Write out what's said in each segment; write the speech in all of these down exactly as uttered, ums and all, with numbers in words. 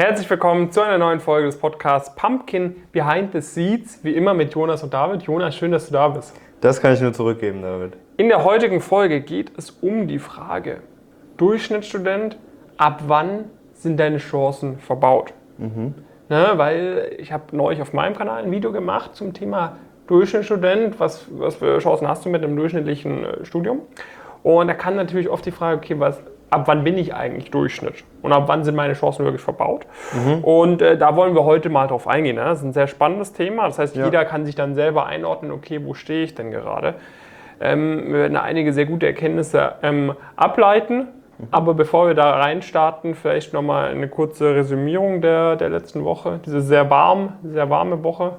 Herzlich willkommen zu einer neuen Folge des Podcasts Pumpkin Behind the Seeds, wie immer mit Jonas und David. Jonas, schön, dass du da bist. Das kann ich nur zurückgeben, David. In der heutigen Folge geht es um die Frage, Durchschnittsstudent, ab wann sind deine Chancen verbaut? Mhm. Ne, weil ich habe neulich auf meinem Kanal ein Video gemacht zum Thema Durchschnittsstudent, was, was für Chancen hast du mit einem durchschnittlichen Studium? Und da kann natürlich oft die Frage, okay, was, ab wann bin ich eigentlich Durchschnitt? Und ab wann sind meine Chancen wirklich verbaut? Mhm. Und äh, da wollen wir heute mal drauf eingehen. Ne? Das ist ein sehr spannendes Thema. Das heißt, ja. Jeder kann sich dann selber einordnen, okay, wo stehe ich denn gerade? Ähm, wir werden einige sehr gute Erkenntnisse ähm, ableiten. Mhm. Aber bevor wir da reinstarten, vielleicht nochmal eine kurze Resümierung der, der letzten Woche. Diese sehr warm, sehr warme Woche.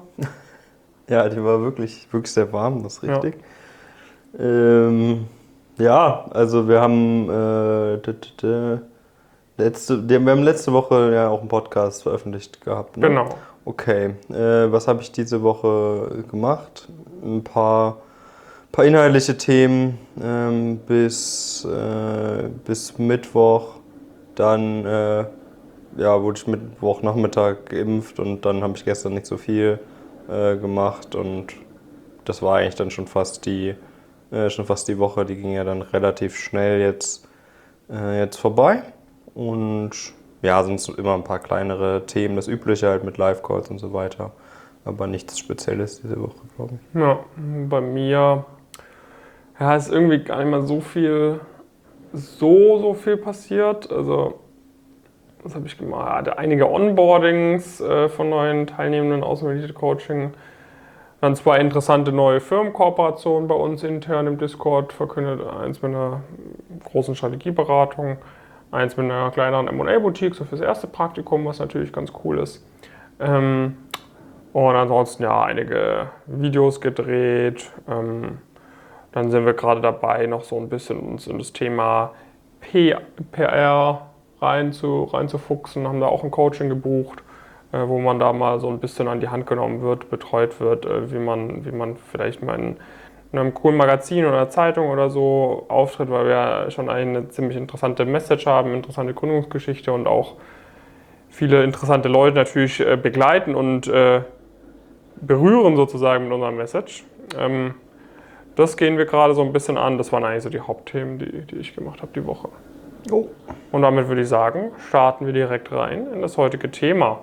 Ja, die war wirklich, wirklich sehr warm, das ist richtig. Ja, ähm, ja also wir haben äh, d- d- d- letzte, wir haben letzte Woche ja auch einen Podcast veröffentlicht gehabt. Ne? Genau. Okay, äh, was habe ich diese Woche gemacht? Ein paar, paar inhaltliche Themen ähm, bis, äh, bis Mittwoch. Dann äh, ja, wurde ich Mittwochnachmittag geimpft und dann habe ich gestern nicht so viel äh, gemacht und das war eigentlich dann schon fast die, äh, schon fast die Woche. Die ging ja dann relativ schnell jetzt, äh, jetzt vorbei. Und ja, sonst immer ein paar kleinere Themen, das Übliche halt mit Live-Calls und so weiter. Aber nichts Spezielles diese Woche, glaube ich. Ja, bei mir ja, ist irgendwie gar nicht mal so viel, so, so viel passiert. Also, was habe ich gemacht? Ich hatte einige Onboardings äh, von neuen Teilnehmenden aus dem Elite-Coaching. Dann zwei interessante neue Firmenkooperationen bei uns intern im Discord verkündet. Eins mit einer großen Strategieberatung. Eins mit einer kleineren M und A-Boutique, so fürs erste Praktikum, was natürlich ganz cool ist. Ähm, und ansonsten ja einige Videos gedreht. Ähm, dann sind wir gerade dabei, noch so ein bisschen uns in das Thema P R rein zu, reinzufuchsen. Haben da auch ein Coaching gebucht, äh, wo man da mal so ein bisschen an die Hand genommen wird, betreut wird, äh, wie man, wie man vielleicht mal in in einem coolen Magazin oder Zeitung oder so auftritt, weil wir schon eine ziemlich interessante Message haben, interessante Gründungsgeschichte und auch viele interessante Leute natürlich äh, begleiten und äh, berühren sozusagen mit unserer Message. Ähm, das gehen wir gerade so ein bisschen an. Das waren eigentlich so die Hauptthemen, die, die ich gemacht habe die Woche. Oh. Und damit würde ich sagen, starten wir direkt rein in das heutige Thema.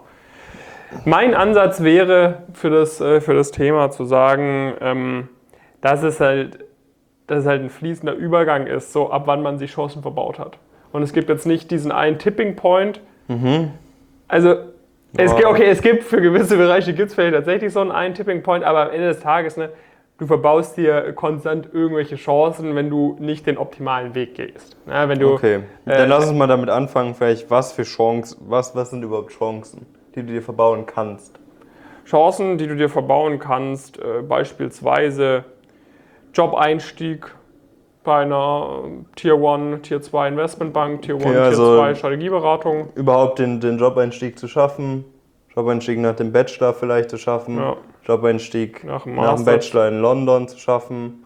Mein Ansatz wäre für das, äh, für das Thema zu sagen, ähm, dass es halt, dass es halt ein fließender Übergang ist, so ab wann man sich Chancen verbaut hat. Und es gibt jetzt nicht diesen einen Tipping Point. Mhm. Also, es, oh. okay, es gibt für gewisse Bereiche gibt es vielleicht tatsächlich so einen, einen Tipping Point, aber am Ende des Tages, ne, du verbaust dir konstant irgendwelche Chancen, wenn du nicht den optimalen Weg gehst. Ja, wenn du, okay, dann äh, lass uns mal damit anfangen, vielleicht was für Chancen, was, was sind überhaupt Chancen, die du dir verbauen kannst? Chancen, die du dir verbauen kannst, äh, beispielsweise Job-Einstieg bei einer Tier eins, Tier zwei Investmentbank, Tier eins, okay, also Tier zwei Strategieberatung. Überhaupt den, den Job-Einstieg zu schaffen, Job-Einstieg nach dem Bachelor vielleicht zu schaffen, ja. Job-Einstieg nach dem, nach dem Bachelor in London zu schaffen.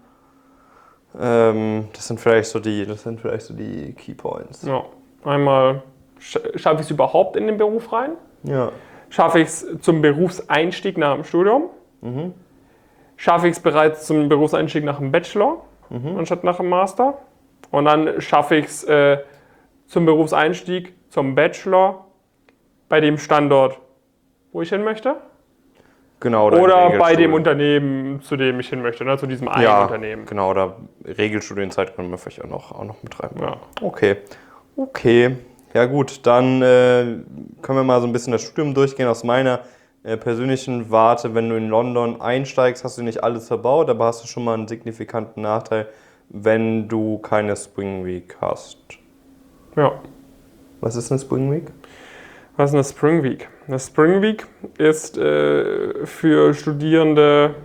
Ähm, das sind vielleicht so die, das sind vielleicht so die Key Points. Ja. Einmal, schaffe ich es überhaupt in den Beruf rein? Ja. Schaffe ich es zum Berufseinstieg nach dem Studium? Mhm. Schaffe ich es bereits zum Berufseinstieg nach dem Bachelor, mhm. anstatt nach dem Master. Und dann schaffe ich es äh, zum Berufseinstieg, zum Bachelor, bei dem Standort, wo ich hin möchte. Genau. Oder, oder bei dem Unternehmen, zu dem ich hin möchte, ne? Zu diesem einen ja, Unternehmen. Genau, oder Regelstudienzeit können wir vielleicht auch noch, auch noch mit rein. Ja. Okay. Okay. Ja gut, dann äh, können wir mal so ein bisschen das Studium durchgehen aus meiner persönlichen Warte. Wenn du in London einsteigst, hast du nicht alles verbaut, aber hast du schon mal einen signifikanten Nachteil, wenn du keine Spring Week hast. Ja. Was ist eine Spring Week? Was ist eine Spring Week? Eine Spring Week ist äh, für Studierende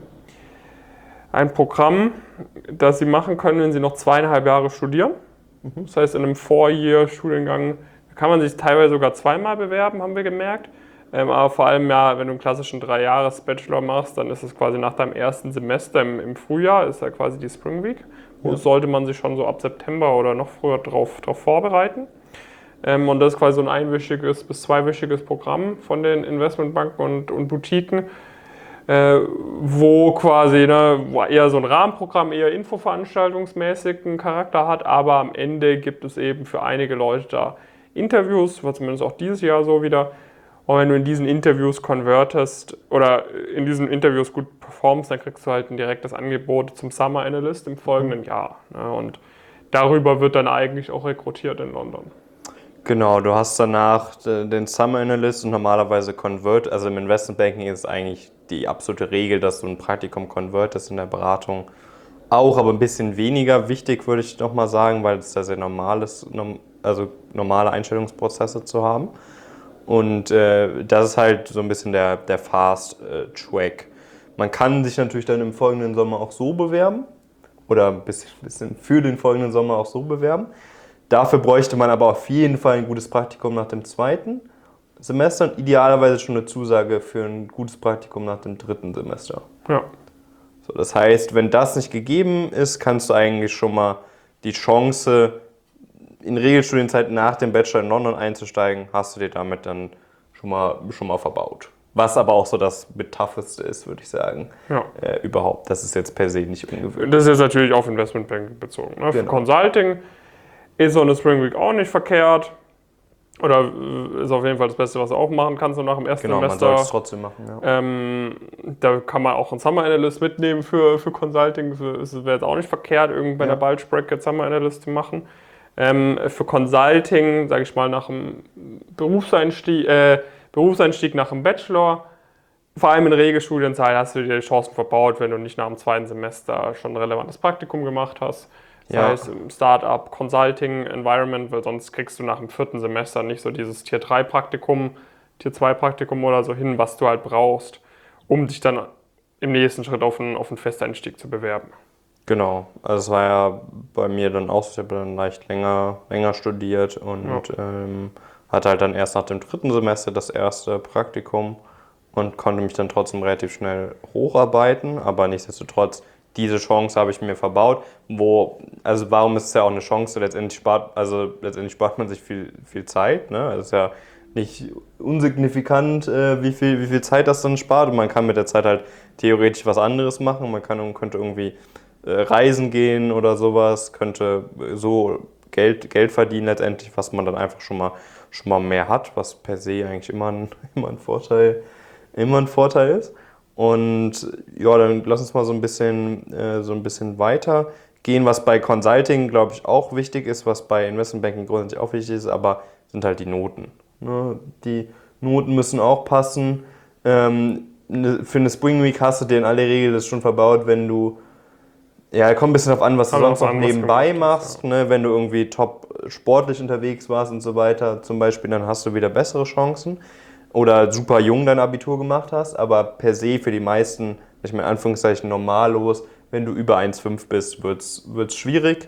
ein Programm, das sie machen können, wenn sie noch zweieinhalb Jahre studieren. Mhm. Das heißt, in einem Four-Year-Studiengang kann man sich teilweise sogar zweimal bewerben, haben wir gemerkt. Ähm, aber vor allem, ja, wenn du einen klassischen Drei-Jahres-Bachelor machst, dann ist es quasi nach deinem ersten Semester im, im Frühjahr, ist ja quasi die Spring Week. Wo ja. sollte man sich schon so ab September oder noch früher darauf drauf vorbereiten. Ähm, und das ist quasi so ein einwöchiges bis zweiwöchiges Programm von den Investmentbanken und, und Boutiquen, äh, wo quasi ne, wo eher so ein Rahmenprogramm, eher infoveranstaltungsmäßigen Charakter hat, aber am Ende gibt es eben für einige Leute da Interviews, war zumindest auch dieses Jahr so wieder. Und wenn du in diesen Interviews convertest oder in diesen Interviews gut performst, dann kriegst du halt ein direktes Angebot zum Summer Analyst im folgenden Jahr. Ne? Und darüber wird dann eigentlich auch rekrutiert in London. Genau, du hast danach den Summer Analyst und normalerweise Convert, also im Investmentbanking ist es eigentlich die absolute Regel, dass du ein Praktikum convertest, in der Beratung auch, aber ein bisschen weniger wichtig, würde ich noch mal sagen, weil es da sehr normal ist, also normale Einstellungsprozesse zu haben. Und äh, das ist halt so ein bisschen der, der Fast-Track. Man kann sich natürlich dann im folgenden Sommer auch so bewerben oder ein bisschen, bisschen für den folgenden Sommer auch so bewerben. Dafür bräuchte man aber auf jeden Fall ein gutes Praktikum nach dem zweiten Semester und idealerweise schon eine Zusage für ein gutes Praktikum nach dem dritten Semester. Ja. So, das heißt, wenn das nicht gegeben ist, kannst du eigentlich schon mal die Chance, in Regelstudienzeit nach dem Bachelor in London einzusteigen, hast du dir damit dann schon mal, schon mal verbaut. Was aber auch so das mit tougheste ist, würde ich sagen, ja. äh, überhaupt. Das ist jetzt per se nicht ungewöhnlich. Das ist jetzt natürlich auf Investmentbanking bezogen. Ne? Für Genau. Consulting ist so eine Spring Week auch nicht verkehrt. Oder ist auf jeden Fall das Beste, was du auch machen kannst, so nach dem ersten genau, Semester. Genau, man sollte es trotzdem machen, ja. Ähm, da kann man auch einen Summer Analyst mitnehmen für, für Consulting. Das wäre jetzt auch nicht verkehrt, irgendwie bei ja. der Bulge Bracket Summer Analyst zu machen. Ähm, für Consulting, sage ich mal, nach dem Berufseinstieg, äh, Berufseinstieg nach dem Bachelor, vor allem in Regelstudienzeit hast du dir die Chancen verbaut, wenn du nicht nach dem zweiten Semester schon ein relevantes Praktikum gemacht hast. Das ja. heißt, im Startup, Consulting, Environment, weil sonst kriegst du nach dem vierten Semester nicht so dieses Tier drei Praktikum, Tier zwei Praktikum oder so hin, was du halt brauchst, um dich dann im nächsten Schritt auf einen, auf einen Festeinstieg zu bewerben. Genau, also es war ja bei mir dann auch, ich habe dann leicht länger, länger studiert und ja. ähm, hatte halt dann erst nach dem dritten Semester das erste Praktikum und konnte mich dann trotzdem relativ schnell hocharbeiten, aber nichtsdestotrotz, diese Chance habe ich mir verbaut, wo, also warum ist es ja auch eine Chance, letztendlich spart, also letztendlich spart man sich viel, viel Zeit, ne? Es ist ja nicht unsignifikant, äh, wie viel, wie viel Zeit das dann spart und man kann mit der Zeit halt theoretisch was anderes machen, man kann, könnte irgendwie äh, reisen gehen oder sowas, könnte so Geld, Geld verdienen letztendlich, was man dann einfach schon mal, schon mal mehr hat, was per se eigentlich immer ein, immer ein Vorteil, immer ein Vorteil ist. Und ja, dann lass uns mal so ein bisschen, äh, so ein bisschen weiter gehen, was bei Consulting, glaube ich, auch wichtig ist, was bei Investmentbanking grundsätzlich auch wichtig ist, aber sind halt die Noten. Ne? Die Noten müssen auch passen. Ähm, ne, für eine Spring Week hast du dir in aller Regel das schon verbaut, wenn du, ja, kommt ein bisschen darauf an, was du Kann sonst noch nebenbei machst. Ist, ja. Ne? Wenn du irgendwie top sportlich unterwegs warst und so weiter, zum Beispiel, dann hast du wieder bessere Chancen. Oder super jung dein Abitur gemacht hast, aber per se für die meisten, ich meine in Anführungszeichen normallos, wenn du über eins Komma fünf bist, wird es schwierig,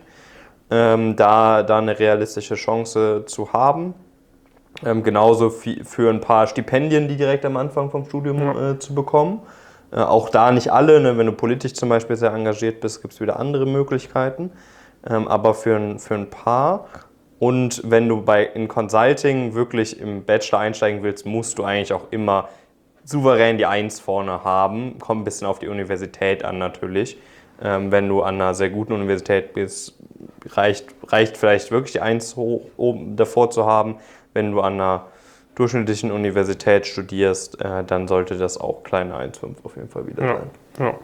ähm, da, da eine realistische Chance zu haben. Ähm, genauso für, für ein paar Stipendien, die direkt am Anfang vom Studium ja. äh, zu bekommen. Äh, auch da nicht alle, ne? Wenn du politisch zum Beispiel sehr engagiert bist, gibt es wieder andere Möglichkeiten. Ähm, aber für ein, für ein paar. Und wenn du bei, in Consulting wirklich im Bachelor einsteigen willst, musst du eigentlich auch immer souverän die Eins vorne haben. Kommt ein bisschen auf die Universität an natürlich. Ähm, wenn du an einer sehr guten Universität bist, reicht, reicht vielleicht wirklich die Eins hoch oben davor zu haben. Wenn du an einer durchschnittlichen Universität studierst, äh, dann sollte das auch kleine eins Komma fünf auf jeden Fall wieder ja. sein. Ja.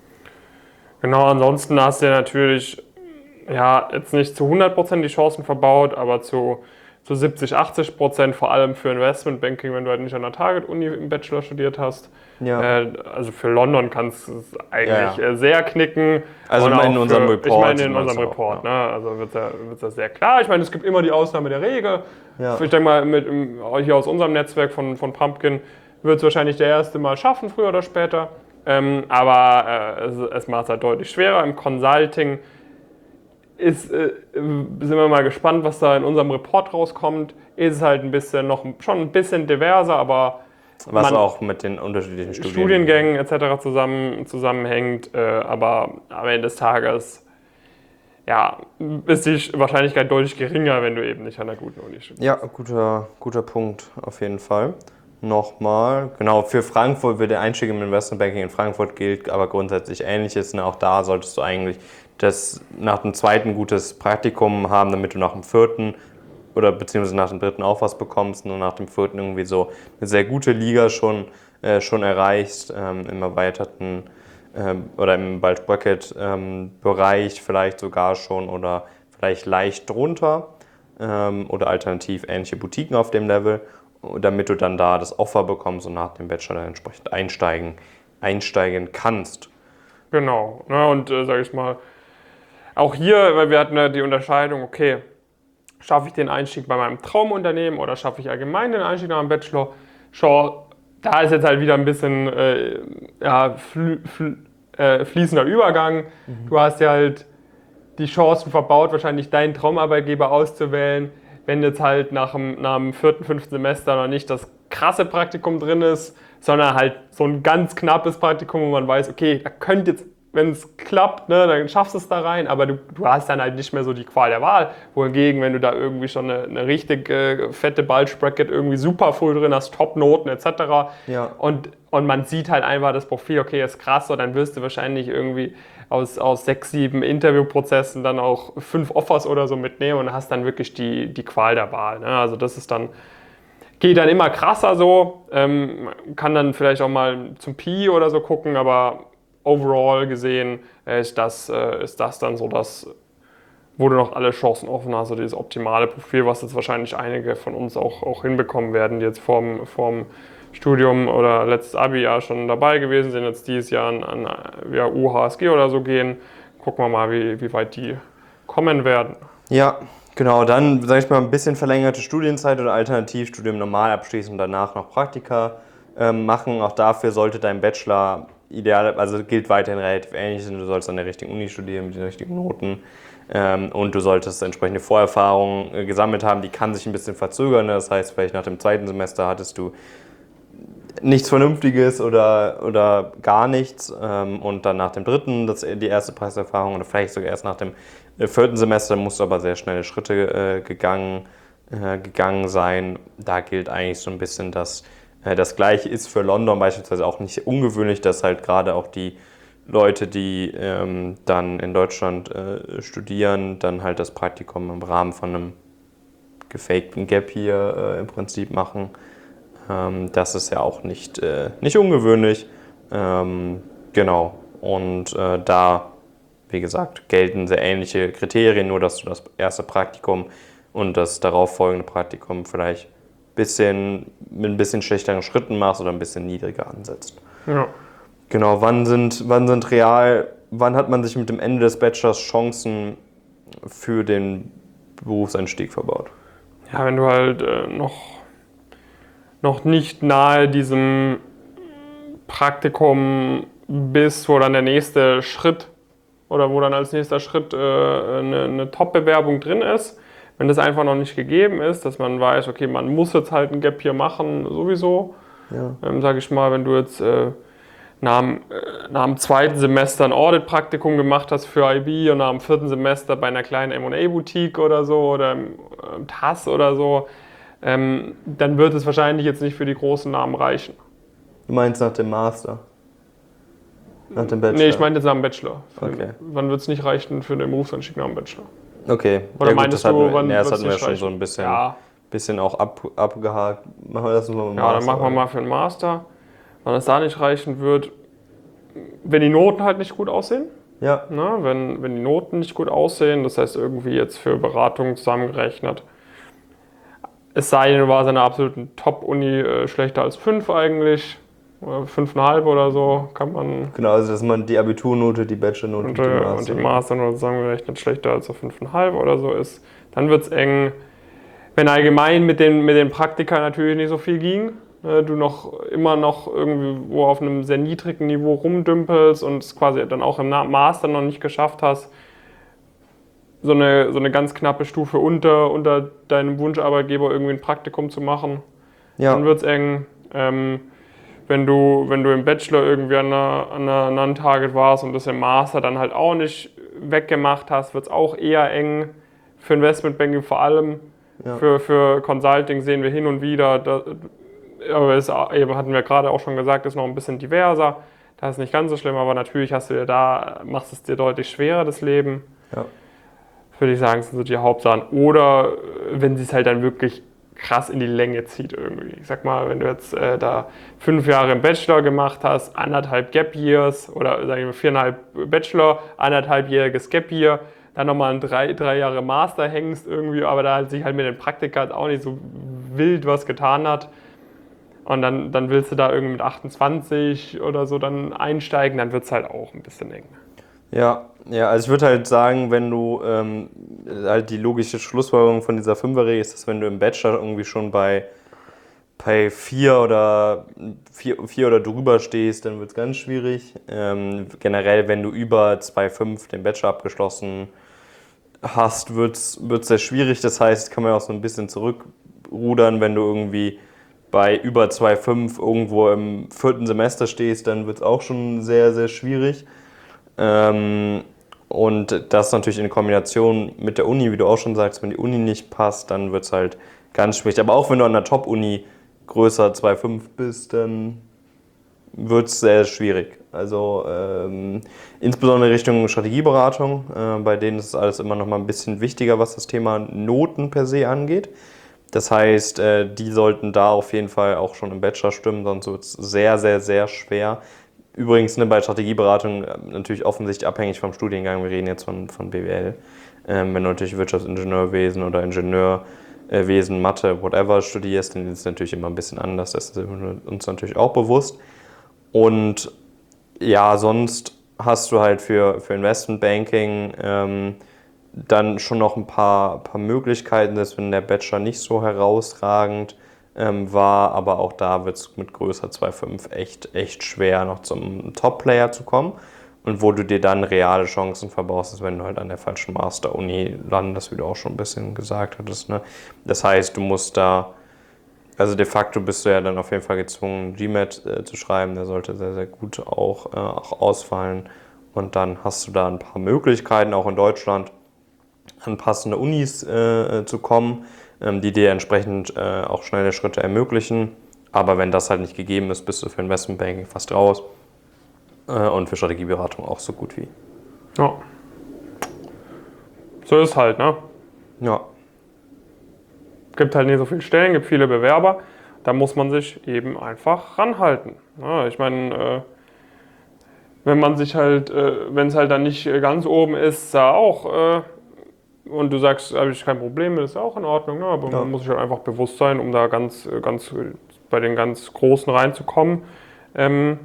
Genau, ansonsten hast du ja natürlich ja, jetzt nicht zu hundert Prozent die Chancen verbaut, aber zu, zu siebzig, achtzig Prozent, vor allem für Investmentbanking, wenn du halt nicht an der Target-Uni im Bachelor studiert hast. Ja. Äh, also für London kannst du es eigentlich ja, ja. sehr knicken. Also und in unserem für, Report. Ich meine in unserem auch, Report, ja. ne? Also wird es ja sehr klar. Ich meine, es gibt immer die Ausnahme der Regel. Ja. Ich denke mal, mit, hier aus unserem Netzwerk von, von Pumpkin wird es wahrscheinlich der erste mal schaffen, früher oder später. Ähm, aber äh, es, es macht es halt deutlich schwerer. Im Consulting Ist, äh, sind wir mal gespannt, was da in unserem Report rauskommt. Ist es halt ein bisschen noch schon ein bisschen diverser, aber was auch mit den unterschiedlichen Studien Studiengängen et cetera zusammen, zusammenhängt. Äh, aber am Ende des Tages, ja, ist die Wahrscheinlichkeit deutlich geringer, wenn du eben nicht an einer guten Uni studierst. Ja, guter, guter Punkt auf jeden Fall. Nochmal, genau, für Frankfurt wird der Einstieg im Investmentbanking in Frankfurt gilt aber grundsätzlich Ähnliches. Ne? Auch da solltest du eigentlich das nach dem zweiten gutes Praktikum haben, damit du nach dem vierten oder beziehungsweise nach dem dritten auch was bekommst und nach dem vierten irgendwie so eine sehr gute Liga schon, äh, schon erreichst, ähm, im erweiterten ähm, oder im Bulge Bracket ähm, Bereich vielleicht sogar schon oder vielleicht leicht drunter ähm, oder alternativ ähnliche Boutiquen auf dem Level, damit du dann da das Offer bekommst und nach dem Bachelor dann entsprechend einsteigen, einsteigen kannst. Genau, ne, und äh, sage ich mal, auch hier, weil wir hatten ja die Unterscheidung, okay, schaffe ich den Einstieg bei meinem Traumunternehmen oder schaffe ich allgemein den Einstieg nach dem Bachelor? Schau, da ist jetzt halt wieder ein bisschen äh, ja, flü, flü, äh, fließender Übergang. Mhm. Du hast ja halt die Chancen verbaut, wahrscheinlich deinen Traumarbeitgeber auszuwählen, wenn jetzt halt nach dem, nach dem vierten, fünften Semester noch nicht das krasse Praktikum drin ist, sondern halt so ein ganz knappes Praktikum, wo man weiß, okay, da könnte jetzt, wenn es klappt, ne, dann schaffst du es da rein, aber du, du hast dann halt nicht mehr so die Qual der Wahl. Wohingegen, wenn du da irgendwie schon eine, eine richtig äh, fette Bulge Bracket irgendwie super früh drin hast, Top-Noten et cetera. Ja. Und, und man sieht halt einfach das Profil, okay, ist krass, so, dann wirst du wahrscheinlich irgendwie aus, aus sechs, sieben Interviewprozessen dann auch fünf Offers oder so mitnehmen und hast dann wirklich die, die Qual der Wahl. Ne? Also das ist dann, geht dann immer krasser so, ähm, kann dann vielleicht auch mal zum Pi oder so gucken, aber overall gesehen äh, ist, das, äh, ist das dann so das, wo du noch alle Chancen offen hast, also dieses optimale Profil, was jetzt wahrscheinlich einige von uns auch, auch hinbekommen werden, die jetzt vorm, vorm Studium oder letztes Abi-Jahr schon dabei gewesen sind, jetzt dieses Jahr an, an ja, U H S G oder so gehen. Gucken wir mal, wie, wie weit die kommen werden. Ja, genau. Dann, sage ich mal, ein bisschen verlängerte Studienzeit oder Alternativstudium normal abschließen und danach noch Praktika ähm, machen. Auch dafür sollte dein Bachelor ideal, also gilt weiterhin relativ ähnlich, du sollst an der richtigen Uni studieren mit den richtigen Noten. Ähm, und du solltest entsprechende Vorerfahrungen äh, gesammelt haben, die kann sich ein bisschen verzögern. Das heißt, vielleicht nach dem zweiten Semester hattest du nichts Vernünftiges oder, oder gar nichts ähm, und dann nach dem dritten das, die erste Preiserfahrung oder vielleicht sogar erst nach dem äh, vierten Semester musst du aber sehr schnelle Schritte äh, gegangen, äh, gegangen sein. Da gilt eigentlich so ein bisschen, dass äh, das Gleiche ist für London beispielsweise auch nicht ungewöhnlich, dass halt gerade auch die Leute, die ähm, dann in Deutschland äh, studieren, dann halt das Praktikum im Rahmen von einem gefakten Gap hier äh, im Prinzip machen. Ähm, das ist ja auch nicht, äh, nicht ungewöhnlich. Ähm, genau. Und äh, da, wie gesagt, gelten sehr ähnliche Kriterien, nur dass du das erste Praktikum und das darauffolgende Praktikum vielleicht bisschen, mit ein bisschen schlechteren Schritten machst oder ein bisschen niedriger ansetzt. Ja. Genau, wann sind, wann sind real, wann hat man sich mit dem Ende des Bachelors Chancen für den Berufseinstieg verbaut? Ja, wenn du halt äh, noch, noch nicht nahe diesem Praktikum bist, wo dann der nächste Schritt oder wo dann als nächster Schritt äh, eine, eine Top-Bewerbung drin ist, wenn das einfach noch nicht gegeben ist, dass man weiß, okay, man muss jetzt halt ein Gap hier machen, sowieso, ja. ähm, sage ich mal, wenn du jetzt äh, Nach dem, nach dem zweiten Semester ein Audit-Praktikum gemacht hast für I B und nach dem vierten Semester bei einer kleinen M und A-Boutique oder so oder im, im T A S oder so, ähm, dann wird es wahrscheinlich jetzt nicht für die großen Namen reichen. Du meinst nach dem Master? Nach dem Bachelor? Nee, ich meine jetzt nach dem Bachelor. Für, okay. Wann wird es nicht reichen für den Berufseinstieg nach dem Bachelor? Okay. Oder ja, gut, meinst das du, hatten wir, wann nee, das wird's hatten wir nicht schon reichen? so ein bisschen, Ja. bisschen auch ab, abgehakt. Machen wir das mal mit dem Ja, Master, dann machen wir oder? mal für den Master. Wenn es da nicht reichen wird, wenn die Noten halt nicht gut aussehen. Ja. Na, wenn, wenn die Noten nicht gut aussehen, das heißt irgendwie jetzt für Beratung zusammengerechnet, es sei denn, du warst in einer absoluten Top-Uni äh, schlechter als fünf eigentlich, oder fünf Komma fünf oder so, kann man... Genau, also dass man die Abiturnote, die Bachelornote und, und die äh, Master... und die Masternote zusammengerechnet schlechter als auf fünf Komma fünf oder so ist, dann wird es eng. Wenn allgemein mit den, mit den Praktika natürlich nicht so viel ging, du noch immer noch irgendwo auf einem sehr niedrigen Niveau rumdümpelst und es quasi dann auch im Master noch nicht geschafft hast, so eine, so eine ganz knappe Stufe unter, unter deinem Wunscharbeitgeber irgendwie ein Praktikum zu machen, ja. Dann wird es eng. Ähm, wenn du, wenn du im Bachelor irgendwie an einer, an einer Non-Target warst und das im Master dann halt auch nicht weggemacht hast, wird es auch eher eng. Für Investmentbanking vor allem. Ja. Für, für Consulting sehen wir hin und wieder, da, aber es eben hatten wir gerade auch schon gesagt, ist noch ein bisschen diverser. Das ist nicht ganz so schlimm, aber natürlich hast du dir da, machst es dir deutlich schwerer, das Leben. Ja. Würde ich sagen, sind so die Hauptsachen. Oder wenn sie es halt dann wirklich krass in die Länge zieht irgendwie. Ich sag mal, wenn du jetzt äh, da fünf Jahre im Bachelor gemacht hast, anderthalb Gap Years oder sagen wir viereinhalb Bachelor, anderthalbjähriges Gap Year, dann nochmal ein drei, drei Jahre Master hängst irgendwie, aber da sich halt mit den Praktika auch nicht so wild was getan hat. Und dann, dann willst du da irgendwie mit achtundzwanzig oder so dann einsteigen, dann wird es halt auch ein bisschen eng. Ja, ja, also ich würde halt sagen, wenn du ähm, halt die logische Schlussfolgerung von dieser Fünferregel ist, dass wenn du im Bachelor irgendwie schon bei, bei vier oder vier, vier oder drüber stehst, dann wird es ganz schwierig. Ähm, generell, wenn du über zwei Komma fünf den Bachelor abgeschlossen hast, wird es sehr schwierig. Das heißt, kann man auch so ein bisschen zurückrudern, wenn du irgendwie bei über zwei Komma fünf irgendwo im vierten Semester stehst, dann wird es auch schon sehr, sehr schwierig. Ähm, und das natürlich in Kombination mit der Uni, wie du auch schon sagst, wenn die Uni nicht passt, dann wird es halt ganz schwierig. Aber auch wenn du an der Top-Uni größer zwei Komma fünf bist, dann wird es sehr schwierig. Also ähm, insbesondere Richtung Strategieberatung, äh, bei denen ist alles immer noch mal ein bisschen wichtiger, was das Thema Noten per se angeht. Das heißt, äh, die sollten da auf jeden Fall auch schon im Bachelor stimmen, sonst wird es sehr, sehr, sehr schwer. Übrigens ne, bei Strategieberatung natürlich offensichtlich abhängig vom Studiengang. Wir reden jetzt von, von B W L. Ähm, wenn du natürlich Wirtschaftsingenieurwesen oder Ingenieurwesen, Mathe, whatever studierst, dann ist es natürlich immer ein bisschen anders. Das ist uns natürlich auch bewusst. Und ja, sonst hast du halt für, für Investmentbanking ähm, dann schon noch ein paar, paar Möglichkeiten, selbst wenn der Bachelor nicht so herausragend ähm, war, aber auch da wird es mit größer zwei Komma fünf echt, echt schwer, noch zum Top-Player zu kommen. Und wo du dir dann reale Chancen verbaust, ist, wenn du halt an der falschen Master-Uni landest, wie du auch schon ein bisschen gesagt hattest. Ne? Das heißt, du musst da, also de facto bist du ja dann auf jeden Fall gezwungen, GMAT äh, zu schreiben, der sollte sehr, sehr gut auch, äh, auch ausfallen. Und dann hast du da ein paar Möglichkeiten, auch in Deutschland, an passende Unis äh, zu kommen, ähm, die dir entsprechend äh, auch schnelle Schritte ermöglichen. Aber wenn das halt nicht gegeben ist, bist du für Investmentbanking fast raus äh, und für Strategieberatung auch so gut wie. Ja. So ist es halt, ne? Ja. Gibt halt nicht so viele Stellen, gibt viele Bewerber. Da muss man sich eben einfach ranhalten. Ja, ich meine, äh, wenn man sich halt, äh, wenn es halt dann nicht ganz oben ist, da auch. Äh, Und du sagst, habe ich kein Problem mit, ist ja auch in Ordnung, ne? Aber Ja. man muss sich halt einfach bewusst sein, um da ganz, ganz bei den ganz Großen reinzukommen. Ähm,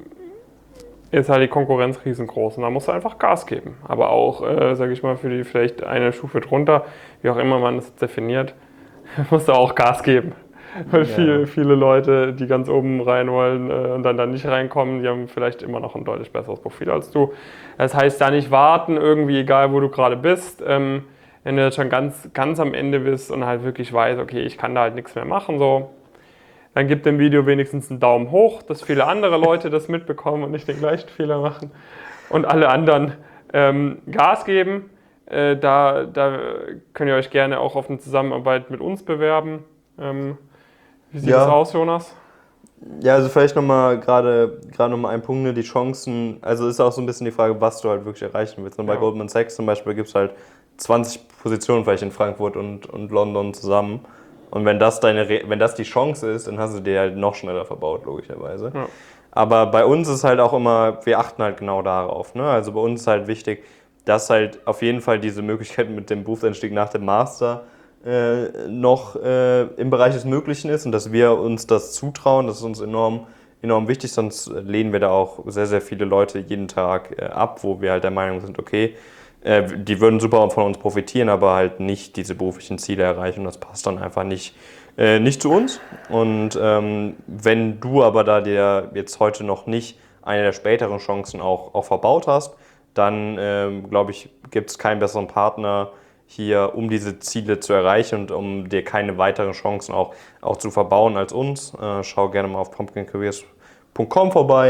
ist halt die Konkurrenz riesengroß und da musst du einfach Gas geben. Aber auch, äh, sage ich mal, für die vielleicht eine Stufe drunter, wie auch immer man das definiert, musst du auch Gas geben. Weil Ja. viele, viele Leute, die ganz oben rein wollen äh, und dann, dann nicht reinkommen, die haben vielleicht immer noch ein deutlich besseres Profil als du. Das heißt, da nicht warten, irgendwie egal, wo du gerade bist. Ähm, wenn du jetzt schon ganz, ganz am Ende bist und halt wirklich weißt, okay, ich kann da halt nichts mehr machen, so, dann gib dem Video wenigstens einen Daumen hoch, dass viele andere Leute das mitbekommen und nicht den gleichen Fehler machen. Und alle anderen ähm, Gas geben. Äh, da, da könnt ihr euch gerne auch auf eine Zusammenarbeit mit uns bewerben. Ähm, wie sieht Ja. das aus, Jonas? Ja, also vielleicht nochmal gerade gerade nochmal ein Punkt, ne, die Chancen, also ist auch so ein bisschen die Frage, was du halt wirklich erreichen willst. Und bei Ja. Goldman Sachs zum Beispiel gibt es halt zwanzig Positionen vielleicht in Frankfurt und, und London zusammen. Und wenn das deine Re- wenn das die Chance ist, dann hast du dir halt noch schneller verbaut, logischerweise. Ja. Aber bei uns ist halt auch immer, wir achten halt genau darauf. Ne? Also bei uns ist halt wichtig, dass halt auf jeden Fall diese Möglichkeit mit dem Berufseinstieg nach dem Master äh, noch äh, im Bereich des Möglichen ist und dass wir uns das zutrauen, das ist uns enorm, enorm wichtig, sonst lehnen wir da auch sehr, sehr viele Leute jeden Tag äh, ab, wo wir halt der Meinung sind, okay, äh, die würden super von uns profitieren, aber halt nicht diese beruflichen Ziele erreichen und das passt dann einfach nicht, äh, nicht zu uns. Und ähm, wenn du aber da dir jetzt heute noch nicht eine der späteren Chancen auch, auch verbaut hast, dann ähm, glaube ich, gibt es keinen besseren Partner hier, um diese Ziele zu erreichen und um dir keine weiteren Chancen auch, auch zu verbauen als uns. Äh, schau gerne mal auf pumpkin careers punkt com vorbei.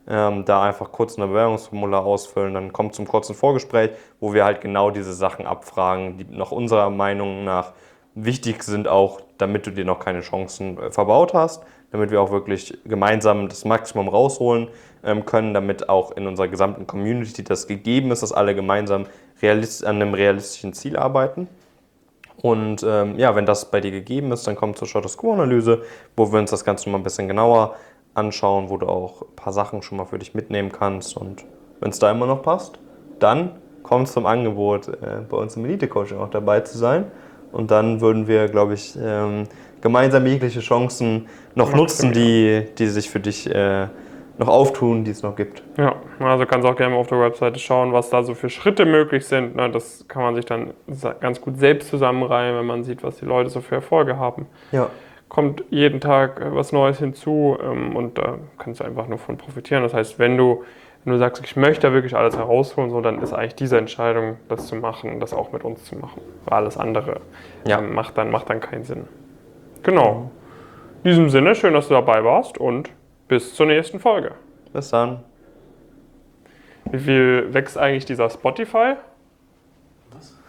Ähm, da einfach kurz ein Bewerbungsformular ausfüllen, dann kommt zum kurzen Vorgespräch, wo wir halt genau diese Sachen abfragen, die nach unserer Meinung nach wichtig sind, auch damit du dir noch keine Chancen äh, verbaut hast, damit wir auch wirklich gemeinsam das Maximum rausholen ähm, können, damit auch in unserer gesamten Community das gegeben ist, dass alle gemeinsam realist an einem realistischen Ziel arbeiten. Und ähm, ja, wenn das bei dir gegeben ist, dann kommt zur Status Quo-Analyse, wo wir uns das Ganze mal ein bisschen genauer anschauen, wo du auch ein paar Sachen schon mal für dich mitnehmen kannst. Und wenn es da immer noch passt, dann kommt es zum Angebot, äh, bei uns im Elite-Coaching auch dabei zu sein. Und dann würden wir, glaube ich, ähm, gemeinsam jegliche Chancen noch nutzen, die, die sich für dich äh, noch auftun, die es noch gibt. Ja, also kannst auch gerne mal auf der Webseite schauen, was da so für Schritte möglich sind. Ne? Das kann man sich dann ganz gut selbst zusammenreihen, wenn man sieht, was die Leute so für Erfolge haben. Ja. Kommt jeden Tag was Neues hinzu ähm, und da kannst du einfach nur von profitieren. Das heißt, wenn du, wenn du sagst, ich möchte da wirklich alles herausholen, so, dann ist eigentlich diese Entscheidung, das zu machen, das auch mit uns zu machen. Weil alles andere Ja. ähm, macht, dann, macht dann keinen Sinn. Genau. In diesem Sinne, schön, dass du dabei warst und bis zur nächsten Folge. Bis dann. Wie viel wächst eigentlich dieser Spotify?